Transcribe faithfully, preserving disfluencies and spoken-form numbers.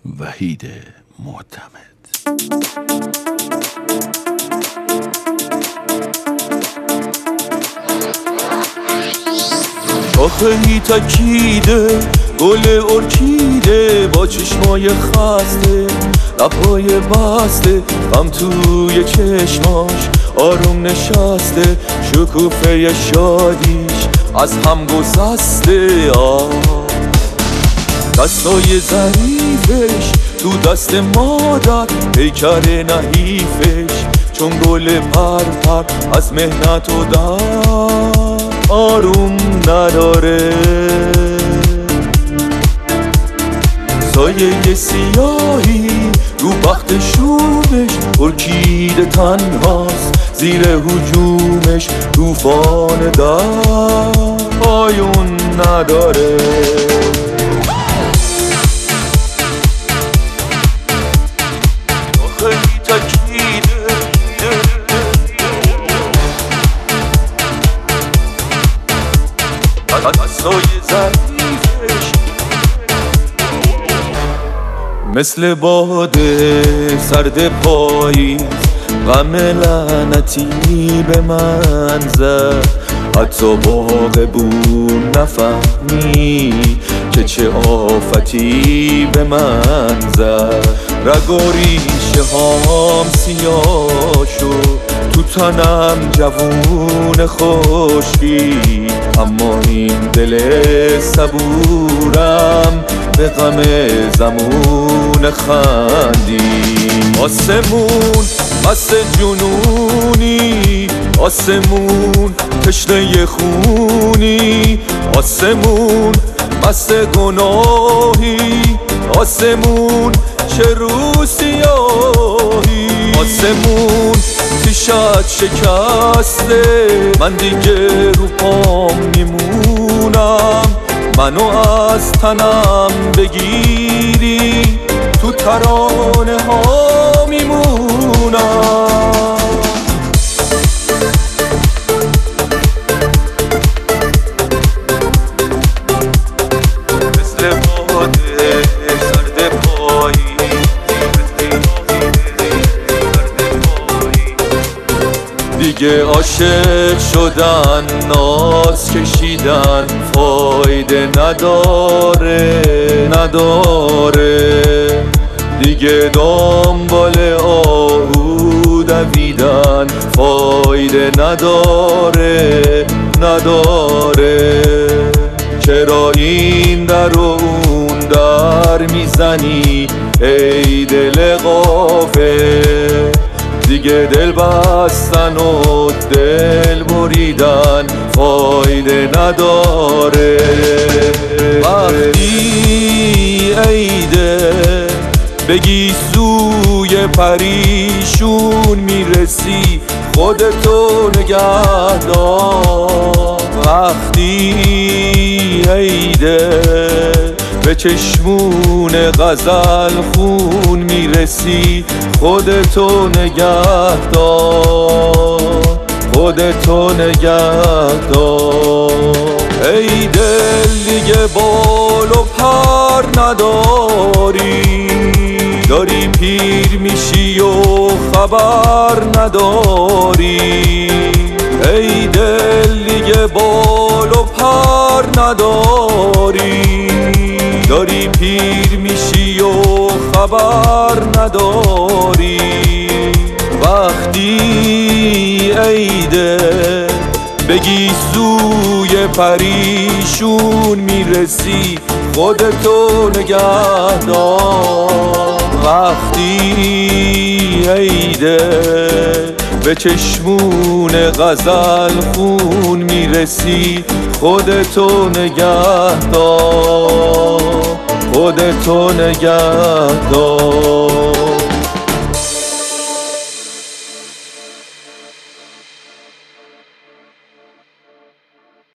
وحید معتمد. آخهی تکیده گل ارکیده با چشمای خسته لبهای بسته غم توی چشماش آروم نشسته شکوفه شادیش از هم گسسته. آه دستای ظریفش تو دست مادر پیکر نحیفش چون گل پر پر از مهنت و درد آروم نداره. سایه سیاهی رو بخت شومش ارکیده تنهاست زیر هجومش توفان درد پایون نداره. مثل باده سرد پاییز غم لعنتی به من زد حتی باغبون نفهمی که چه آفتی به من زد. رگ و ریشه هام سیاه شد تو تنم جوون خشکی اما این دل صبورم به غم زمون خندی. آسمون مست جنونی آسمون تشنه خونی آسمون مست گناهی آسمون چه رو سیاهی آسمون تیشت شکسته من دیگه رو پام میمونم منو از تنم بگیری تو ترانه ها میمونم. مثل باده سرد پایی دیگه عاشق شدن ناز کشیدن فایده نداره نداره دیگه دنبال آهو دویدن فایده نداره نداره. چرا این در و اون در میزنی ای دل غافل دیگه دل بستن و دل بریدن فایده نداره. وقتی عیده بگی سوی پریشون میرسی خودتو نگه دار. وقتی عیده به چشمون غزل خون میرسی خودتو نگه دار خودتو نگه دار. ای دل دیگه بال و پر نداری داری پیر میشی و خبر نداری. ای دل دیگه بال و پر نداری داری پیر میشی و خبر نداری. وقتی عیده بگی سوی پریشون میرسی خودتو نگه دار. وقتی عیده به چشمون غزل خون میرسی خودتو نگه دار خودتو نگه دار.